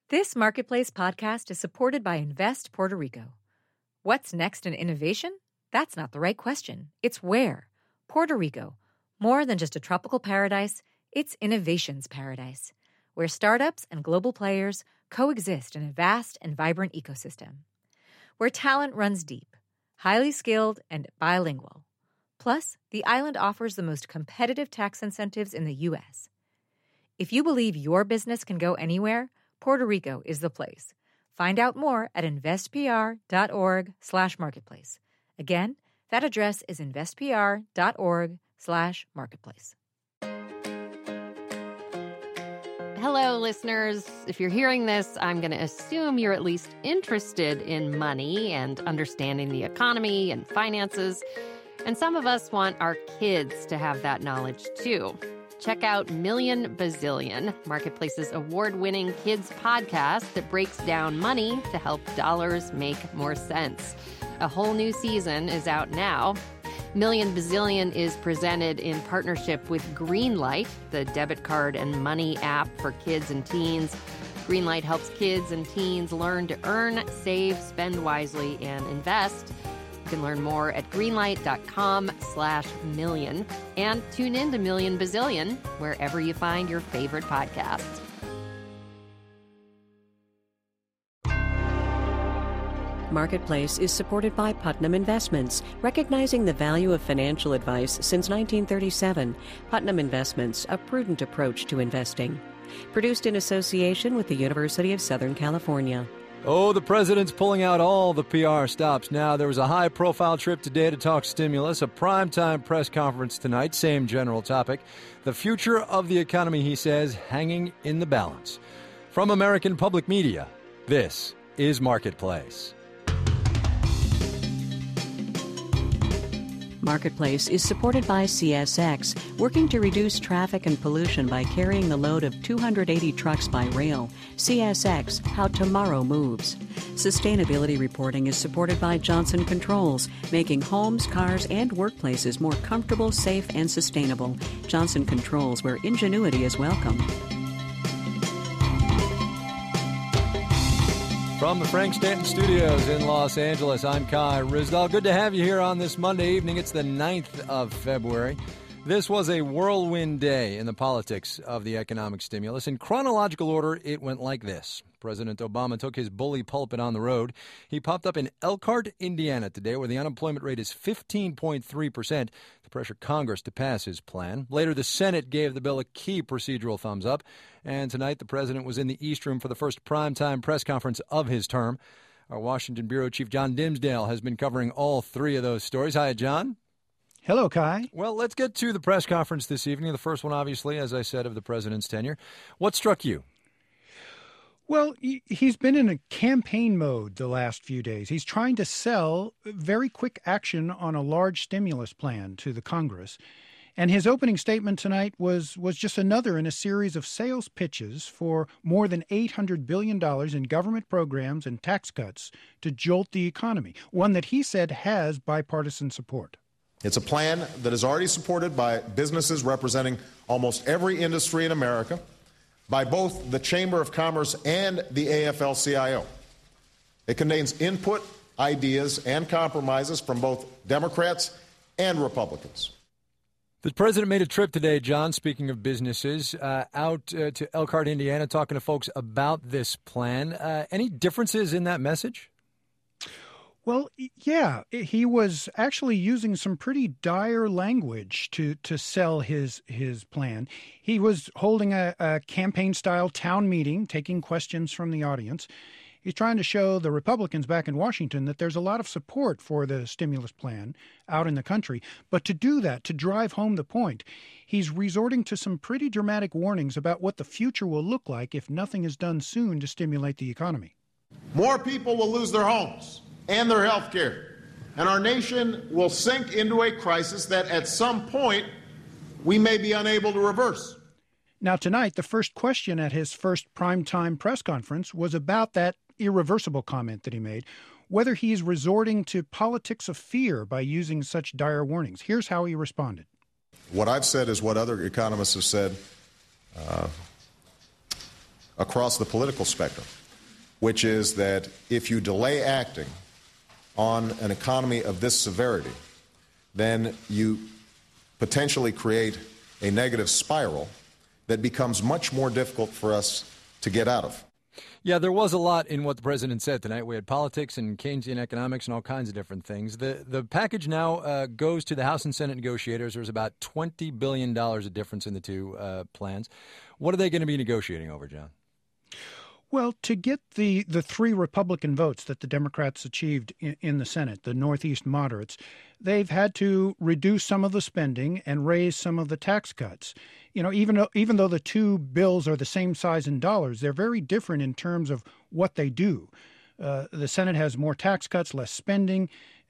This Marketplace podcast is supported by Invest Puerto Rico. What's next in innovation? That's not the right question. It's where. Puerto Rico. More than just a tropical paradise, it's innovation's paradise, where startups and global players coexist in a vast and vibrant ecosystem. Where talent runs deep, highly skilled, and bilingual. Plus, the island offers the most competitive tax incentives in the U.S. If you believe your business can go anywhere, Puerto Rico is the place. Find out more at investpr.org/marketplace. Again, that address is investpr.org/marketplace. Hello, listeners. If you're hearing this, I'm going to assume you're at least interested in money and understanding the economy and finances. And some of us want our kids to have that knowledge, too. Check out Million Bazillion, Marketplace's award-winning kids podcast that breaks down money to help dollars make more sense. A whole new season is out now. Million Bazillion is presented in partnership with Greenlight, the debit card and money app for kids and teens. Greenlight helps kids and teens learn to earn, save, spend wisely, and invest. You can learn more at greenlight.com/million and tune in to Million Bazillion wherever you find your favorite podcasts. Marketplace is supported by Putnam Investments, recognizing the value of financial advice since 1937. Putnam Investments, a prudent approach to investing. Produced in association with the University of Southern California. Oh, the president's pulling out all the PR stops now. There was a high-profile trip today to talk stimulus, a primetime press conference tonight, same general topic. The future of the economy, he says, hanging in the balance. From American Public Media, this is Marketplace. Marketplace is supported by CSX, working to reduce traffic and pollution by carrying the load of 280 trucks by rail. CSX, how tomorrow moves. Sustainability reporting is supported by Johnson Controls, making homes, cars, and workplaces more comfortable, safe, and sustainable. Johnson Controls, where ingenuity is welcome. From the Frank Stanton Studios in Los Angeles, I'm Kai Ryssdal. Good to have you here on this Monday evening. It's the 9th of February. This was a whirlwind day in the politics of the economic stimulus. In chronological order, it went like this. President Obama took his bully pulpit on the road. He popped up in Elkhart, Indiana today, where the unemployment rate is 15.3%, to pressure Congress to pass his plan. Later, the Senate gave the bill a key procedural thumbs up. And tonight, the president was in the East Room for the first primetime press conference of his term. Our Washington Bureau Chief John Dimsdale has been covering all three of those stories. Hi, John. Hello, Kai. Well, let's get to the press conference this evening. The first one, obviously, as I said, of the president's tenure. What struck you? Well, he's been in a campaign mode the last few days. He's trying to sell very quick action on a large stimulus plan to the Congress. And his opening statement tonight was just another in a series of sales pitches for more than $800 billion in government programs and tax cuts to jolt the economy, one that he said has bipartisan support. It's a plan that is already supported by businesses representing almost every industry in America, by both the Chamber of Commerce and the AFL-CIO. It contains input, ideas, and compromises from both Democrats and Republicans. The president made a trip today, John, speaking of businesses, out to Elkhart, Indiana, talking to folks about this plan. Any differences in that message? Well, yeah, he was actually using some pretty dire language to sell his plan. He was holding a campaign-style town meeting, taking questions from the audience. He's trying to show the Republicans back in Washington that there's a lot of support for the stimulus plan out in the country. But to do that, to drive home the point, he's resorting to some pretty dramatic warnings about what the future will look like if nothing is done soon to stimulate the economy. More people will lose their homes and their health care, and our nation will sink into a crisis that at some point we may be unable to reverse. Now, tonight, the first question at his first primetime press conference was about that irreversible comment that he made, whether he's resorting to politics of fear by using such dire warnings. Here's how he responded. What I've said is what other economists have said across the political spectrum, which is that if you delay acting on an economy of this severity, then you potentially create a negative spiral that becomes much more difficult for us to get out of. Yeah, there was a lot in what the president said tonight. We had politics and Keynesian economics and all kinds of different things. The package now goes to the House and Senate negotiators. There's about $20 billion of difference in the two plans. What are they going to be negotiating over, John? Well, to get the three Republican votes that the Democrats achieved in the Senate, the Northeast moderates, they've had to reduce some of the spending and raise some of the tax cuts. You know, even though the two bills are the same size in dollars, they're very different in terms of what they do. The Senate has more tax cuts, less spending,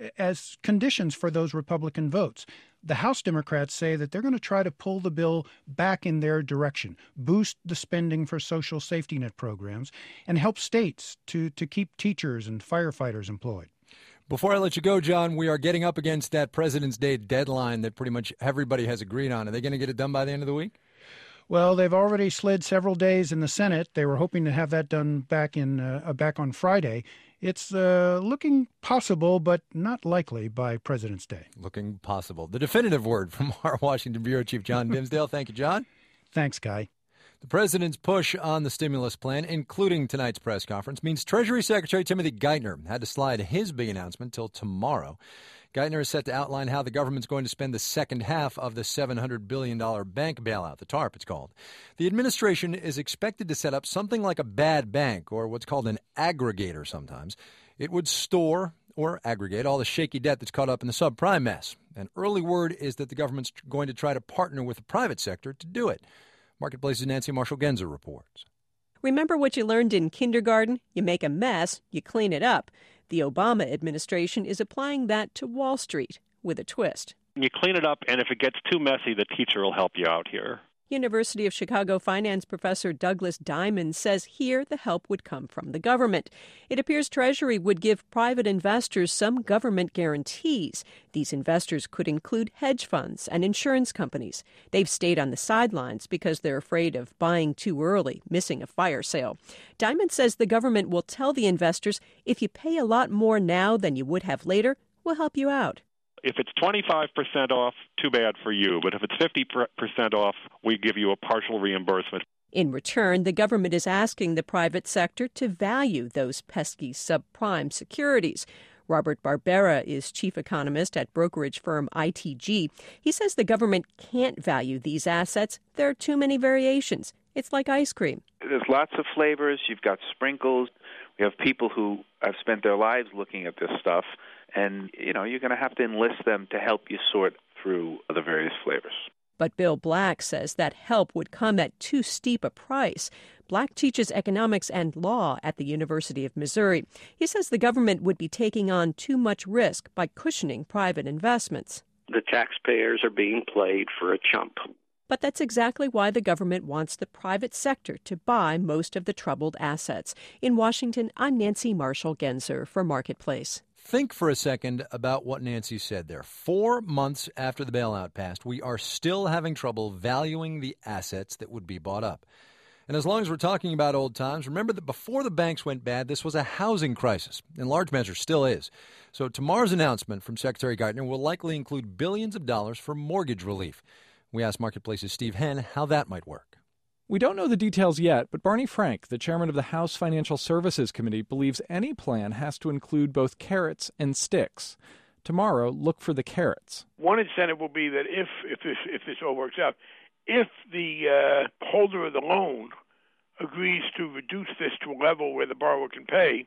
as conditions for those Republican votes. The House Democrats say that they're going to try to pull the bill back in their direction, boost the spending for social safety net programs, and help states to keep teachers and firefighters employed. Before I let you go, John, we are getting up against that President's Day deadline that pretty much everybody has agreed on. Are they going to get it done by the end of the week? Well, they've already slid several days in the Senate. They were hoping to have that done back on Friday. It's looking possible, but not likely by President's Day. Looking possible. The definitive word from our Washington Bureau Chief, John Dimsdale. Thank you, John. Thanks, Guy. The president's push on the stimulus plan, including tonight's press conference, means Treasury Secretary Timothy Geithner had to slide his big announcement till tomorrow. Geithner is set to outline how the government's going to spend the second half of the $700 billion bank bailout, the TARP it's called. The administration is expected to set up something like a bad bank, or what's called an aggregator sometimes. It would store or aggregate all the shaky debt that's caught up in the subprime mess. An early word is that the government's going to try to partner with the private sector to do it. Marketplace's Nancy Marshall-Genzer reports. Remember what you learned in kindergarten? You make a mess, you clean it up. The Obama administration is applying that to Wall Street with a twist. You clean it up, and if it gets too messy, the teacher will help you out here. University of Chicago finance professor Douglas Diamond says here the help would come from the government. It appears Treasury would give private investors some government guarantees. These investors could include hedge funds and insurance companies. They've stayed on the sidelines because they're afraid of buying too early, missing a fire sale. Diamond says the government will tell the investors, if you pay a lot more now than you would have later, we'll help you out. If it's 25% off, too bad for you. But if it's 50% off, we give you a partial reimbursement. In return, the government is asking the private sector to value those pesky subprime securities. Robert Barbera is chief economist at brokerage firm ITG. He says the government can't value these assets. There are too many variations. It's like ice cream. There's lots of flavors. You've got sprinkles. We have people who have spent their lives looking at this stuff. And, you're going to have to enlist them to help you sort through the various flavors. But Bill Black says that help would come at too steep a price. Black teaches economics and law at the University of Missouri. He says the government would be taking on too much risk by cushioning private investments. The taxpayers are being played for a chump. But that's exactly why the government wants the private sector to buy most of the troubled assets. In Washington, I'm Nancy Marshall-Genzer for Marketplace. Think for a second about what Nancy said there. 4 months after the bailout passed, we are still having trouble valuing the assets that would be bought up. And as long as we're talking about old times, remember that before the banks went bad, this was a housing crisis. In large measure, still is. So tomorrow's announcement from Secretary Geithner will likely include billions of dollars for mortgage relief. We asked Marketplace's Steve Henn how that might work. We don't know the details yet, but Barney Frank, the chairman of the House Financial Services Committee, believes any plan has to include both carrots and sticks. Tomorrow, look for the carrots. One incentive will be that if this all works out, if the holder of the loan agrees to reduce this to a level where the borrower can pay,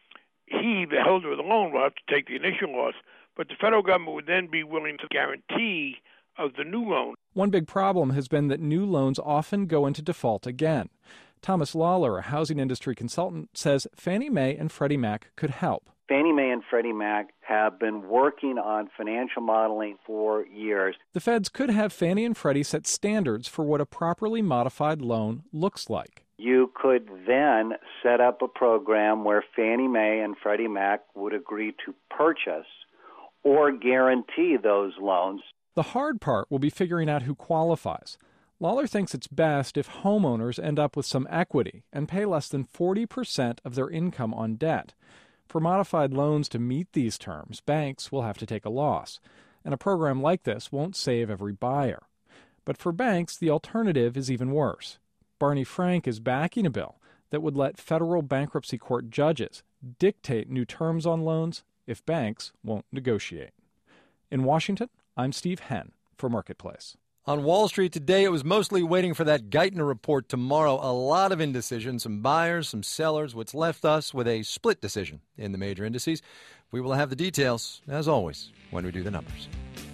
he, the holder of the loan, will have to take the initial loss, but the federal government would then be willing to guarantee of the new loan. One big problem has been that new loans often go into default again. Thomas Lawler, a housing industry consultant, says Fannie Mae and Freddie Mac could help. Fannie Mae and Freddie Mac have been working on financial modeling for years. The feds could have Fannie and Freddie set standards for what a properly modified loan looks like. You could then set up a program where Fannie Mae and Freddie Mac would agree to purchase or guarantee those loans. The hard part will be figuring out who qualifies. Lawler thinks it's best if homeowners end up with some equity and pay less than 40% of their income on debt. For modified loans to meet these terms, banks will have to take a loss, and a program like this won't save every buyer. But for banks, the alternative is even worse. Barney Frank is backing a bill that would let federal bankruptcy court judges dictate new terms on loans if banks won't negotiate. In Washington, I'm Steve Henn for Marketplace. On Wall Street today, it was mostly waiting for that Geithner report tomorrow. A lot of indecision, some buyers, some sellers, what's left us with a split decision in the major indices. We will have the details, as always, when we do the numbers.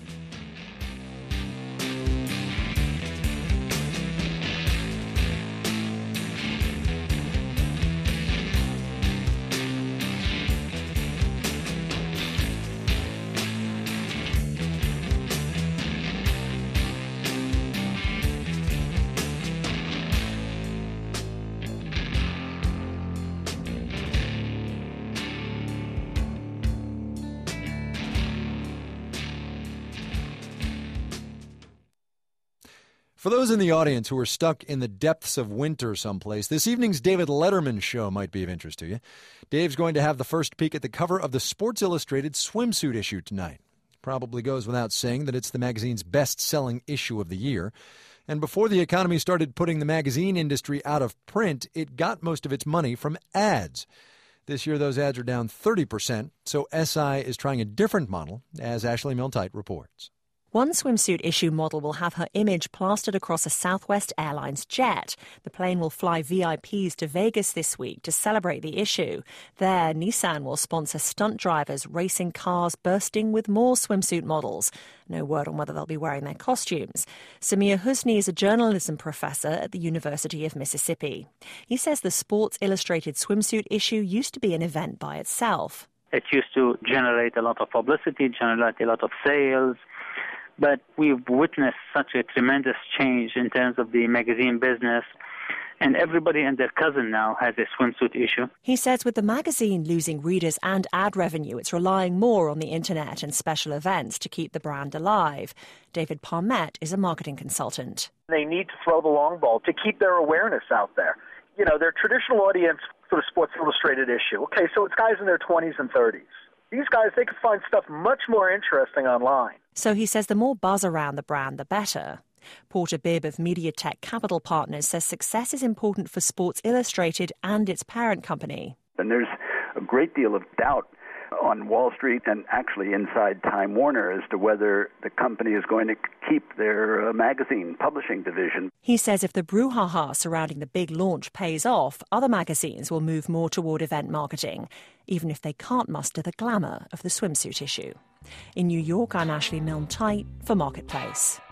For those in the audience who are stuck in the depths of winter someplace, this evening's David Letterman show might be of interest to you. Dave's going to have the first peek at the cover of the Sports Illustrated swimsuit issue tonight. Probably goes without saying that it's the magazine's best-selling issue of the year. And before the economy started putting the magazine industry out of print, it got most of its money from ads. This year, those ads are down 30%, so SI is trying a different model, as Ashley Milne-Tyte reports. One swimsuit issue model will have her image plastered across a Southwest Airlines jet. The plane will fly VIPs to Vegas this week to celebrate the issue. There, Nissan will sponsor stunt drivers racing cars bursting with more swimsuit models. No word on whether they'll be wearing their costumes. Samir Husni is a journalism professor at the University of Mississippi. He says the Sports Illustrated swimsuit issue used to be an event by itself. It used to generate a lot of publicity, generate a lot of sales. But we've witnessed such a tremendous change in terms of the magazine business, and everybody and their cousin now has a swimsuit issue. He says with the magazine losing readers and ad revenue, it's relying more on the internet and special events to keep the brand alive. David Parmet is a marketing consultant. They need to throw the long ball to keep their awareness out there. You know, their traditional audience for the Sports Illustrated issue, okay, so it's guys in their 20s and 30s. These guys, they can find stuff much more interesting online. So he says the more buzz around the brand, the better. Porter Bibb of MediaTek Capital Partners says success is important for Sports Illustrated and its parent company. And there's a great deal of doubt on Wall Street and actually inside Time Warner as to whether the company is going to keep their magazine publishing division. He says if the brouhaha surrounding the big launch pays off, other magazines will move more toward event marketing, even if they can't muster the glamour of the swimsuit issue. In New York, I'm Ashley Milne-Tyte for Marketplace.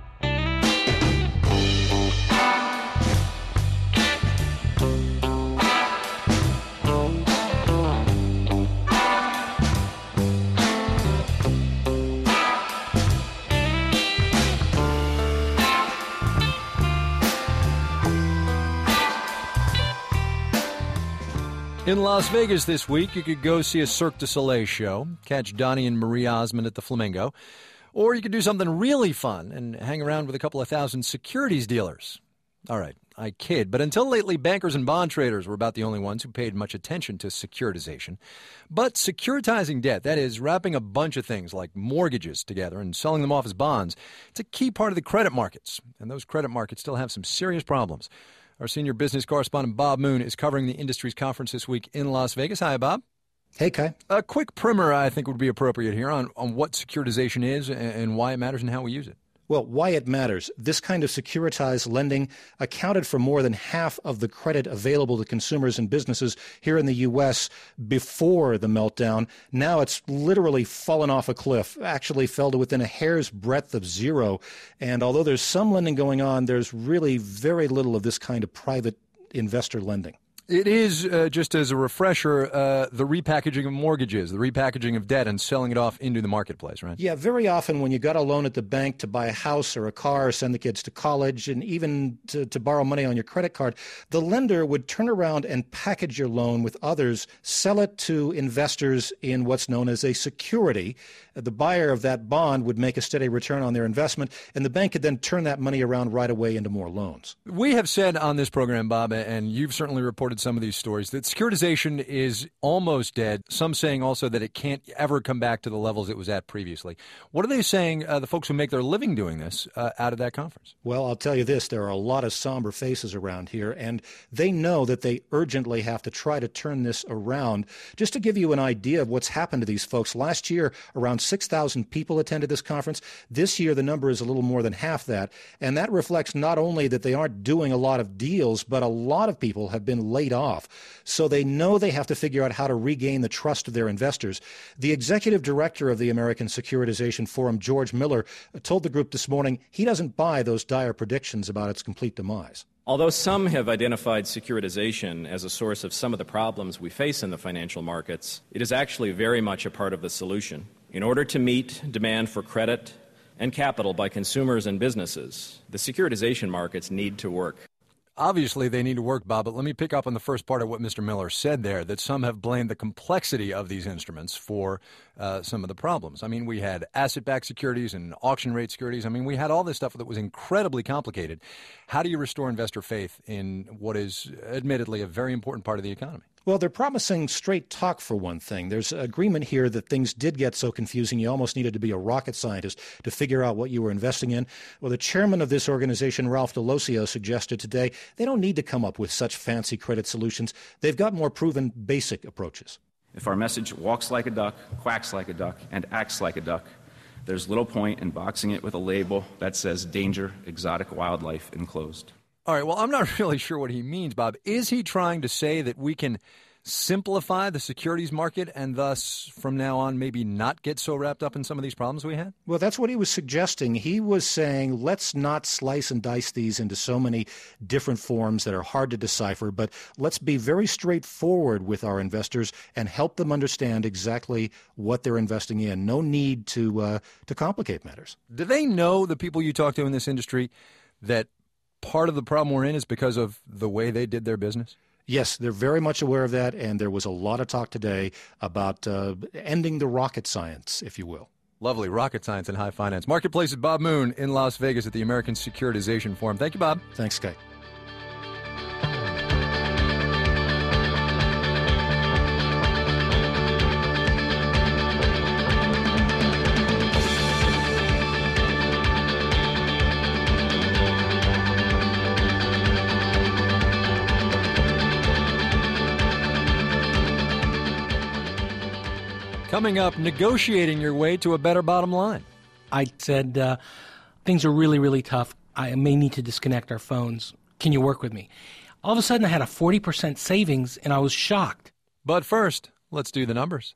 In Las Vegas this week, you could go see a Cirque du Soleil show, catch Donnie and Marie Osmond at the Flamingo, or you could do something really fun and hang around with a couple of thousand securities dealers. All right, I kid, but until lately, bankers and bond traders were about the only ones who paid much attention to securitization. But securitizing debt, that is, wrapping a bunch of things like mortgages together and selling them off as bonds, it's a key part of the credit markets, and those credit markets still have some serious problems. Our senior business correspondent, Bob Moon, is covering the industry's conference this week in Las Vegas. Hi, Bob. Hey, Kai. A quick primer, I think, would be appropriate here on what securitization is and why it matters and how we use it. Well, why it matters. This kind of securitized lending accounted for more than half of the credit available to consumers and businesses here in the U.S. before the meltdown. Now it's literally fallen off a cliff, actually fell to within a hair's breadth of zero. And although there's some lending going on, there's really very little of this kind of private investor lending. It is, just as a refresher, the repackaging of mortgages, the repackaging of debt and selling it off into the marketplace, right? Yeah, very often when you got a loan at the bank to buy a house or a car, or send the kids to college, and even to borrow money on your credit card, the lender would turn around and package your loan with others, sell it to investors in what's known as a security. The buyer of that bond would make a steady return on their investment, and the bank could then turn that money around right away into more loans. We have said on this program, Bob, and you've certainly reported some of these stories, that securitization is almost dead. Some saying also that it can't ever come back to the levels it was at previously. What are they saying, the folks who make their living doing this, out of that conference? Well, I'll tell you this, there are a lot of somber faces around here, and they know that they urgently have to try to turn this around. Just to give you an idea of what's happened to these folks, last year around 6,000 people attended this conference. This year the number is a little more than half that, and that reflects not only that they aren't doing a lot of deals, but a lot of people have been laid off. So they know they have to figure out how to regain the trust of their investors. The executive director of the American Securitization Forum, George Miller, told the group this morning he doesn't buy those dire predictions about its complete demise. Although some have identified securitization as a source of some of the problems we face in the financial markets, it is actually very much a part of the solution. In order to meet demand for credit and capital by consumers and businesses, the securitization markets need to work. Obviously, they need to work, Bob, but let me pick up on the first part of what Mr. Miller said there, that some have blamed the complexity of these instruments for some of the problems. I mean, we had asset-backed securities and auction rate securities. I mean, we had all this stuff that was incredibly complicated. How do you restore investor faith in what is admittedly a very important part of the economy? Well, they're promising straight talk for one thing. There's agreement here that things did get so confusing you almost needed to be a rocket scientist to figure out what you were investing in. Well, the chairman of this organization, Ralph Delosio, suggested today they don't need to come up with such fancy credit solutions. They've got more proven basic approaches. If our message walks like a duck, quacks like a duck, and acts like a duck, there's little point in boxing it with a label that says danger, exotic wildlife enclosed. All right, well, I'm not really sure what he means, Bob. Is he trying to say that we can simplify the securities market and thus, from now on, maybe not get so wrapped up in some of these problems we had? Well, that's what he was suggesting. He was saying, let's not slice and dice these into so many different forms that are hard to decipher, but let's be very straightforward with our investors and help them understand exactly what they're investing in. No need to complicate matters. Do they know, the people you talk to in this industry, that part of the problem we're in is because of the way they did their business? Yes, they're very much aware of that, and there was a lot of talk today about ending the rocket science, if you will. Lovely, rocket science and high finance. Marketplace's Bob Moon in Las Vegas at the American Securitization Forum. Thank you, Bob. Thanks, Sky. Coming up, negotiating your way to a better bottom line. I said, things are really, really tough. I may need to disconnect our phones. Can you work with me? All of a sudden, I had a 40% savings, and I was shocked. But first, let's do the numbers.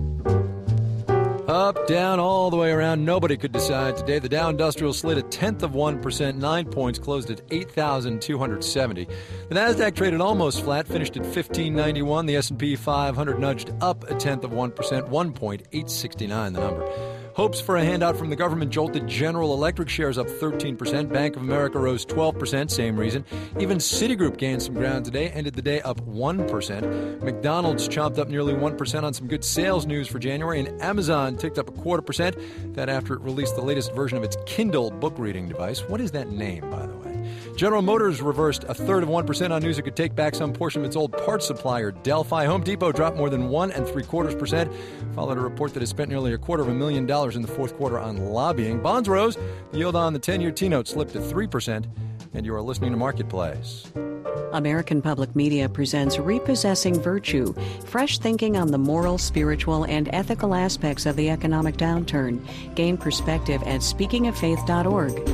Up, down, all the way around. Nobody could decide today. The Dow Industrial slid 0.1%, 9 points, closed at 8,270. The Nasdaq traded almost flat, finished at 1591. The S&P 500 nudged up 0.1%, 1.869 the number. Hopes for a handout from the government jolted General Electric shares up 13%. Bank of America rose 12%, same reason. Even Citigroup gained some ground today, ended the day up 1%. McDonald's chopped up nearly 1% on some good sales news for January, and Amazon ticked up 0.25%. That after it released the latest version of its Kindle book reading device. What is that name, by the way? General Motors reversed 1/3% on news it could take back some portion of its old parts supplier, Delphi. Home Depot dropped more than 1.75%. Followed a report that it spent nearly $250,000 in the fourth quarter on lobbying. Bonds rose. The yield on the 10-year T-note slipped to 3%. And you are listening to Marketplace. American Public Media presents Repossessing Virtue, fresh thinking on the moral, spiritual, and ethical aspects of the economic downturn. Gain perspective at speakingoffaith.org.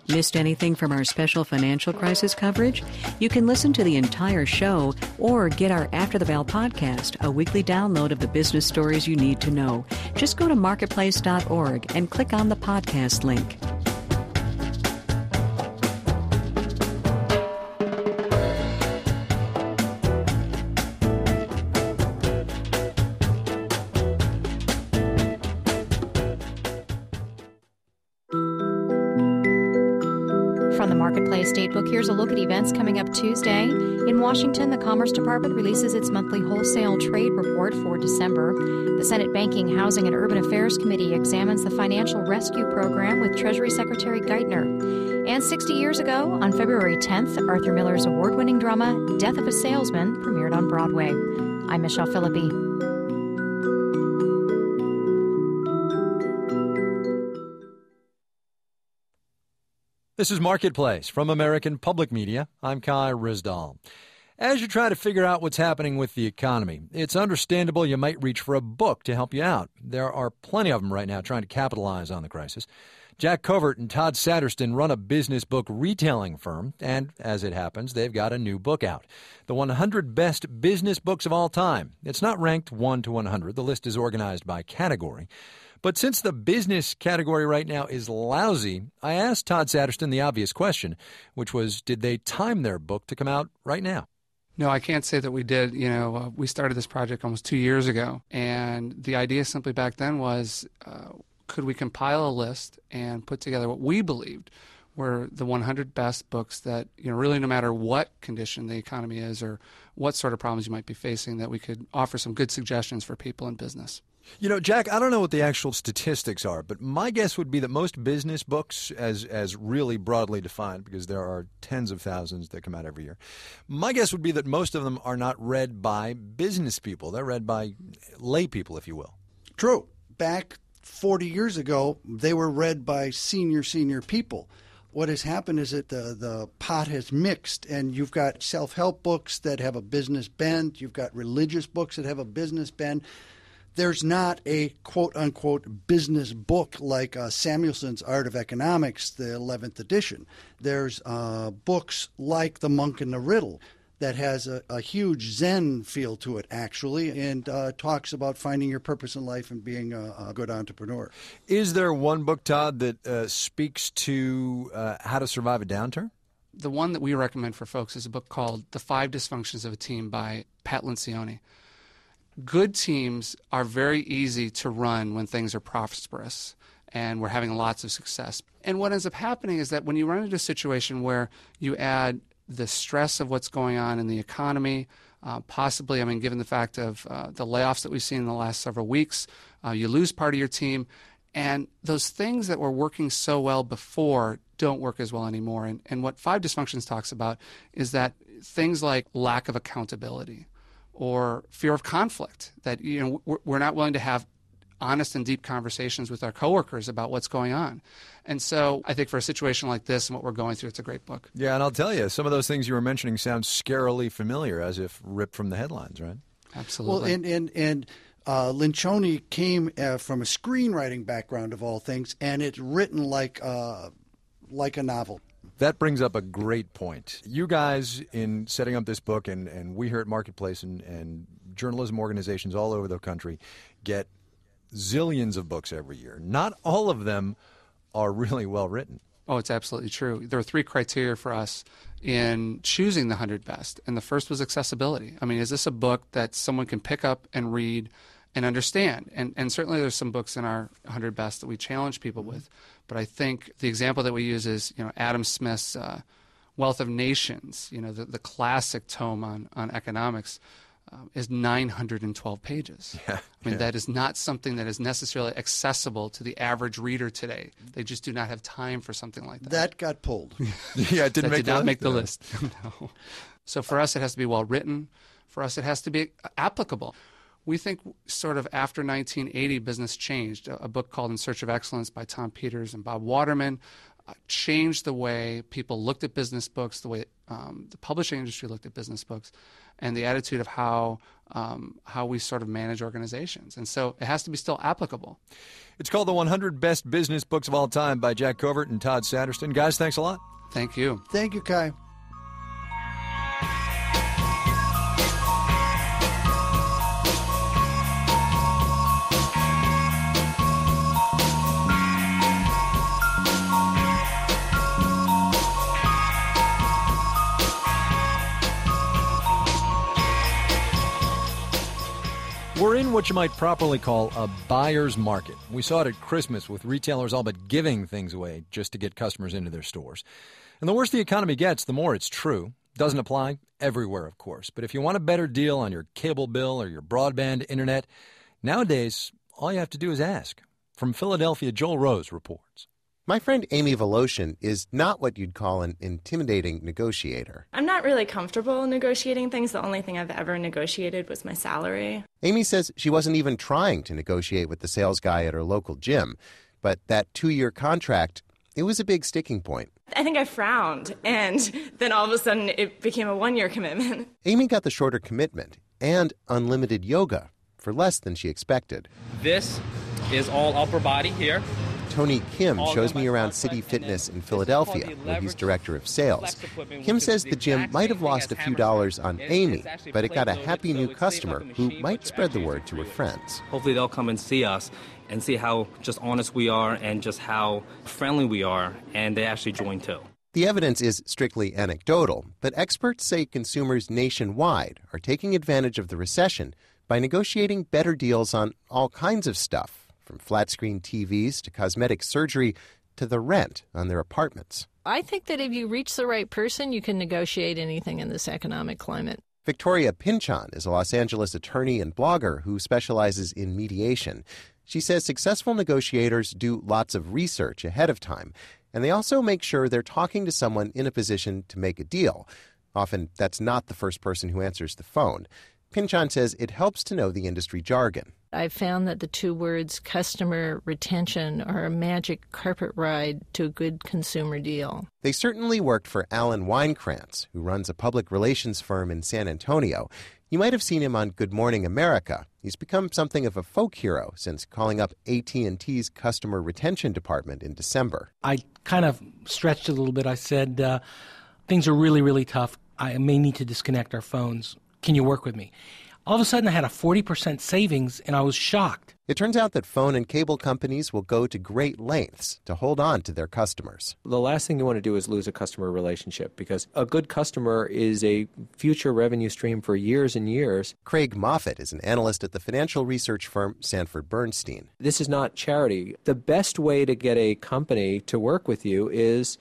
Missed anything from our special financial crisis coverage? You can listen to the entire show or get our After the Bell podcast, a weekly download of the business stories you need to know. Just go to marketplace.org and click on the podcast link. From the Marketplace Datebook, here's a look at events coming up Tuesday. In Washington, the Commerce Department releases its monthly wholesale trade report for December. The Senate Banking, Housing, and Urban Affairs Committee examines the financial rescue program with Treasury Secretary Geithner. And 60 years ago, on February 10th, Arthur Miller's award-winning drama, Death of a Salesman, premiered on Broadway. I'm Michelle Philippi. This is Marketplace from American Public Media. I'm Kai Ryssdal. As you try to figure out what's happening with the economy, it's understandable you might reach for a book to help you out. There are plenty of them right now trying to capitalize on the crisis. Jack Covert and Todd Satterston run a business book retailing firm, and as it happens, they've got a new book out. The 100 Best Business Books of All Time. It's not ranked 1 to 100. The list is organized by category. But since the business category right now is lousy, I asked Todd Satterston the obvious question, which was, did they time their book to come out right now? No, I can't say that we did. We started this project almost 2 years ago, and the idea simply back then was, could we compile a list and put together what we believed were the 100 best books that, really no matter what condition the economy is or what sort of problems you might be facing, that we could offer some good suggestions for people in business. Jack, I don't know what the actual statistics are, but my guess would be that most business books, as really broadly defined, because there are tens of thousands that come out every year, my guess would be that most of them are not read by business people. They're read by lay people, if you will. True. Back 40 years ago, they were read by senior people. What has happened is that the pot has mixed, and you've got self-help books that have a business bent. You've got religious books that have a business bent. There's not a quote-unquote business book like Samuelson's Art of Economics, the 11th edition. There's books like The Monk and the Riddle that has a huge Zen feel to it, actually, and talks about finding your purpose in life and being a good entrepreneur. Is there one book, Todd, that speaks to how to survive a downturn? The one that we recommend for folks is a book called The 5 Dysfunctions of a Team by Pat Lencioni. Good teams are very easy to run when things are prosperous and we're having lots of success. And what ends up happening is that when you run into a situation where you add the stress of what's going on in the economy, possibly, given the fact of the layoffs that we've seen in the last several weeks, you lose part of your team, and those things that were working so well before don't work as well anymore. And what 5 Dysfunctions talks about is that things like lack of accountability, or fear of conflict, that we're not willing to have honest and deep conversations with our coworkers about what's going on. And so I think for a situation like this and what we're going through, it's a great book. Yeah, and I'll tell you, some of those things you were mentioning sound scarily familiar, as if ripped from the headlines, right? Absolutely. Well, and Lencioni came from a screenwriting background of all things, and it's written like a novel. That brings up a great point. You guys, in setting up this book, and we here at Marketplace and journalism organizations all over the country get zillions of books every year. Not all of them are really well written. Oh, it's absolutely true. There are 3 criteria for us in choosing the 100 best, and the first was accessibility. Is this a book that someone can pick up and read and understand? And certainly there's some books in our 100 best that we challenge people with. But I think the example that we use is, Adam Smith's Wealth of Nations, the classic tome on economics, is 912 pages. That is not something that is necessarily accessible to the average reader today. They just do not have time for something like that. That got pulled. Yeah, it did not make the list. No. So for us, it has to be well written. For us, it has to be applicable. We think sort of after 1980, business changed. A book called In Search of Excellence by Tom Peters and Bob Waterman changed the way people looked at business books, the way the publishing industry looked at business books, and the attitude of how we sort of manage organizations. And so it has to be still applicable. It's called The 100 Best Business Books of All Time by Jack Covert and Todd Sattersten. Guys, thanks a lot. Thank you. Thank you, Kai. We're in what you might properly call a buyer's market. We saw it at Christmas with retailers all but giving things away just to get customers into their stores. And the worse the economy gets, the more it's true. Doesn't apply everywhere, of course. But if you want a better deal on your cable bill or your broadband internet, nowadays, all you have to do is ask. From Philadelphia, Joel Rose reports. My friend Amy Voloshin is not what you'd call an intimidating negotiator. I'm not really comfortable negotiating things. The only thing I've ever negotiated was my salary. Amy says she wasn't even trying to negotiate with the sales guy at her local gym. But that 2-year contract, it was a big sticking point. I think I frowned, and then all of a sudden it became a 1-year commitment. Amy got the shorter commitment and unlimited yoga for less than she expected. This is all upper body here. Tony Kim shows me around City Fitness in Philadelphia, where he's director of sales. Kim says the gym might have lost a few dollars on Amy, but it got a happy new customer who might spread the word to her friends. Hopefully they'll come and see us and see how just honest we are and just how friendly we are, and they actually join too. The evidence is strictly anecdotal, but experts say consumers nationwide are taking advantage of the recession by negotiating better deals on all kinds of stuff, from flat-screen TVs to cosmetic surgery to the rent on their apartments. I think that if you reach the right person, you can negotiate anything in this economic climate. Victoria Pinchon is a Los Angeles attorney and blogger who specializes in mediation. She says successful negotiators do lots of research ahead of time, and they also make sure they're talking to someone in a position to make a deal. Often, that's not the first person who answers the phone. Pinchon says it helps to know the industry jargon. I've found that the two words customer retention are a magic carpet ride to a good consumer deal. They certainly worked for Alan Weinkrantz, who runs a public relations firm in San Antonio. You might have seen him on Good Morning America. He's become something of a folk hero since calling up AT&T's customer retention department in December. I kind of stretched it a little bit. I said, things are really, really tough. I may need to disconnect our phones. Can you work with me? All of a sudden, I had a 40% savings, and I was shocked. It turns out that phone and cable companies will go to great lengths to hold on to their customers. The last thing you want to do is lose a customer relationship, because a good customer is a future revenue stream for years and years. Craig Moffett is an analyst at the financial research firm Sanford Bernstein. This is not charity. The best way to get a company to work with you is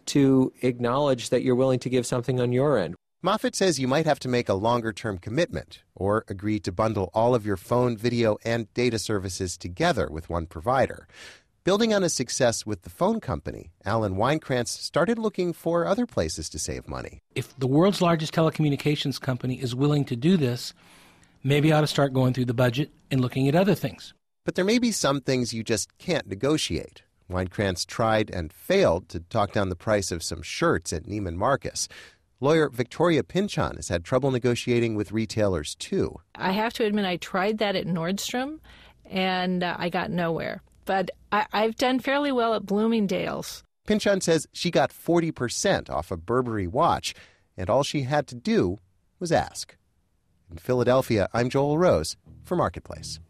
to acknowledge that you're willing to give something on your end. Moffett says you might have to make a longer-term commitment or agree to bundle all of your phone, video, and data services together with one provider. Building on his success with the phone company, Alan Weinkrantz started looking for other places to save money. If the world's largest telecommunications company is willing to do this, maybe I ought to start going through the budget and looking at other things. But there may be some things you just can't negotiate. Weinkrantz tried and failed to talk down the price of some shirts at Neiman Marcus. Lawyer Victoria Pinchon has had trouble negotiating with retailers, too. I have to admit I tried that at Nordstrom, and I got nowhere. But I've done fairly well at Bloomingdale's. Pinchon says she got 40% off a Burberry watch, and all she had to do was ask. In Philadelphia, I'm Joel Rose for Marketplace.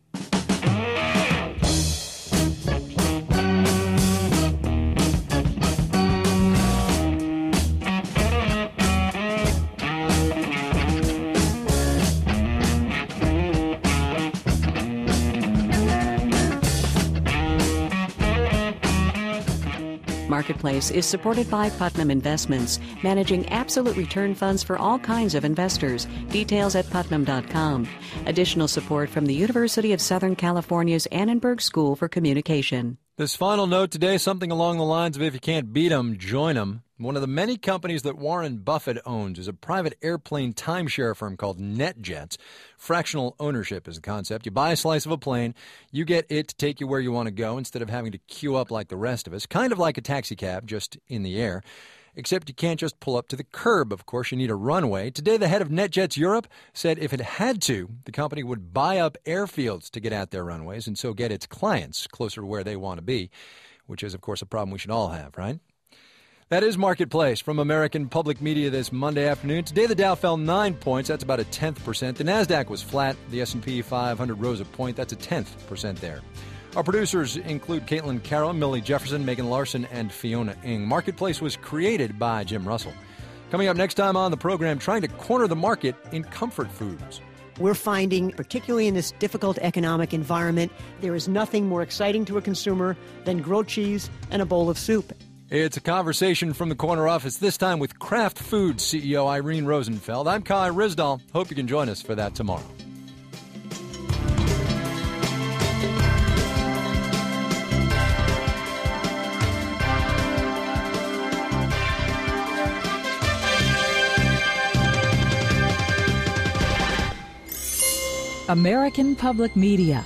Marketplace is supported by Putnam Investments, managing absolute return funds for all kinds of investors. Details at putnam.com. Additional support from the University of Southern California's Annenberg School for Communication. This final note today, something along the lines of if you can't beat 'em, join 'em. One of the many companies that Warren Buffett owns is a private airplane timeshare firm called NetJets. Fractional ownership is the concept. You buy a slice of a plane, you get it to take you where you want to go instead of having to queue up like the rest of us. Kind of like a taxi cab, just in the air. Except you can't just pull up to the curb. Of course, you need a runway. Today, the head of NetJets Europe said if it had to, the company would buy up airfields to get at their runways and so get its clients closer to where they want to be, which is, of course, a problem we should all have, right? That is Marketplace from American Public Media this Monday afternoon. Today, the Dow fell 9 points. That's about 1/10%. The NASDAQ was flat. The S&P 500 rose a point. That's 0.1% there. Our producers include Caitlin Carroll, Millie Jefferson, Megan Larson, and Fiona Ng. Marketplace was created by Jim Russell. Coming up next time on the program, trying to corner the market in comfort foods. We're finding, particularly in this difficult economic environment, there is nothing more exciting to a consumer than grilled cheese and a bowl of soup. It's a conversation from the corner office, this time with Kraft Foods CEO Irene Rosenfeld. I'm Kai Ryssdal. Hope you can join us for that tomorrow. American Public Media.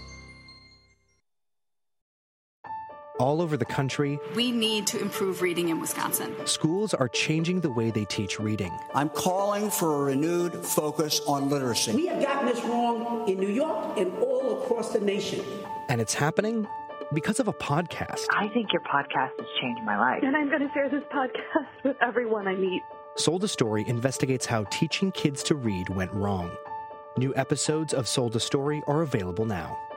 All over the country, we need to improve reading in Wisconsin. Schools are changing the way they teach reading. I'm calling for a renewed focus on literacy. We have gotten this wrong in New York and all across the nation. And it's happening because of a podcast. I think your podcast has changed my life. And I'm going to share this podcast with everyone I meet. Sold a Story investigates how teaching kids to read went wrong. New episodes of Sold a Story are available now.